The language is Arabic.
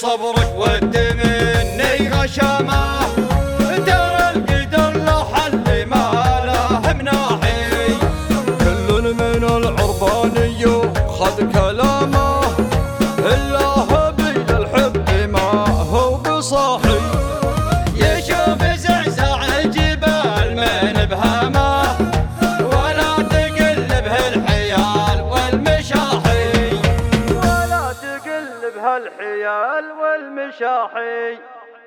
صبرك والدمني غشامه، ترى القدر له حل ما له مناحي. كل من العرباني خذ كلامه، إلا هبيل الحب ما هو بصاحي. يشوف زعزع الجبال من بهامه، ولا تقلبه الحيال والمشاحي. ولا تقلبها الحيال والمشاحي.